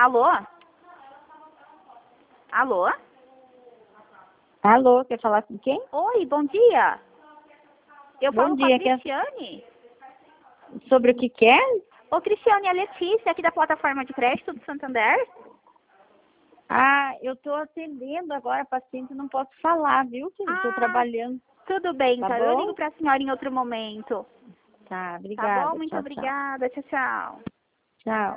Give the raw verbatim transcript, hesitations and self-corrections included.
Alô? Alô? Alô, quer falar com quem? Oi, bom dia. Eu Bom falo com a dia, quer... Cristiane. sobre o que quer? Ô, Cristiane, é a Letícia, aqui da plataforma de crédito do Santander. Ah, eu tô atendendo agora, paciente, não posso falar, viu, filho? Tô Ah, trabalhando. tudo bem, Tá então. Eu ligo bom? pra senhora em outro momento. Tá, Tá bom? obrigada. Muito Tchau, tchau. obrigada. Tchau, tchau. Tchau.